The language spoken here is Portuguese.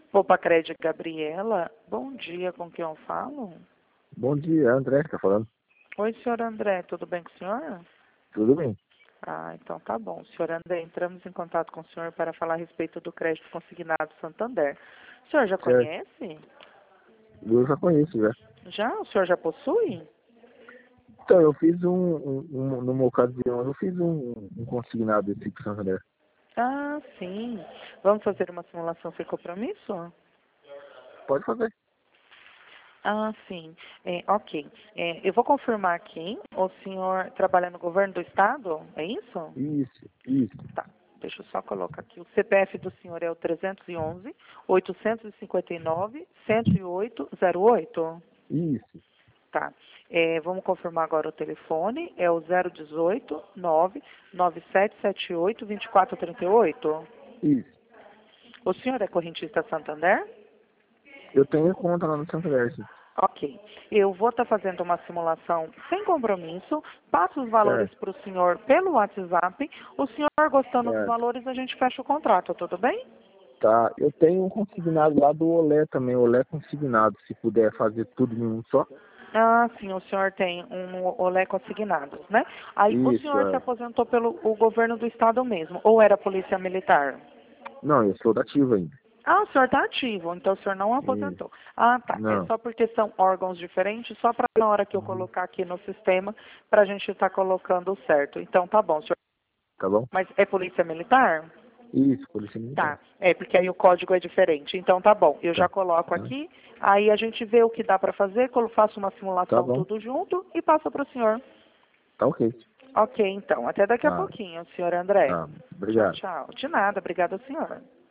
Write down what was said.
Popacred Gabriela, bom dia, com quem eu falo? Bom dia, André, que tá falando. Oi, senhor André, tudo bem com o senhor? Tudo bem? Ah, então tá bom. Senhor André, entramos em contato com o senhor para falar a respeito do crédito consignado Santander. O senhor já Certo. conhece? Eu já conheço, já. Já? O senhor já possui? Então, eu fiz numa ocasião, eu fiz um consignado desse pro Santander. Ah, sim. Vamos fazer uma simulação sem compromisso? Pode fazer. Ah, sim. Ok. Eu vou confirmar aqui. O senhor trabalha no governo do estado? É isso? Isso. Tá. Deixa eu só colocar aqui. O CPF do senhor é o 311 859 10808. Isso. Tá. Vamos confirmar agora o telefone. É o 018 99778 2438. Isso. O senhor é correntista Santander? Eu tenho conta lá no Santander, sim. Ok. Eu vou estar fazendo uma simulação sem compromisso. Passo os valores Certo. para o senhor pelo WhatsApp. O senhor gostando dos Certo. valores, a gente fecha o contrato, tudo bem? Tá. Eu tenho um consignado lá do Olé também, Olé consignado, se puder fazer tudo em um só. Ah, sim, o senhor tem um olé consignados, né? Aí o Isso, senhor se é. aposentou pelo o governo do estado mesmo, ou era polícia militar? Não, eu sou da ativa ainda. Ah, o senhor está ativo, então o senhor não Isso. aposentou. Ah, tá. É Não. só porque são órgãos diferentes, só para na hora que eu Uhum. colocar aqui no sistema, para a gente estar colocando certo. Então tá bom, senhor. Tá bom? Mas é polícia militar? Isso, polícia militar. Tá. Porque aí o código é diferente. Então tá bom. Eu já Tá. coloco Tá. aqui, aí a gente vê o que dá para fazer, faço uma Tá simulação bom. tudo junto e passo para o senhor. Tá ok. Ok, então. Até daqui a Tá. pouquinho, senhor André. Tá. Tchau, Obrigado. tchau. De nada. Obrigada, senhor.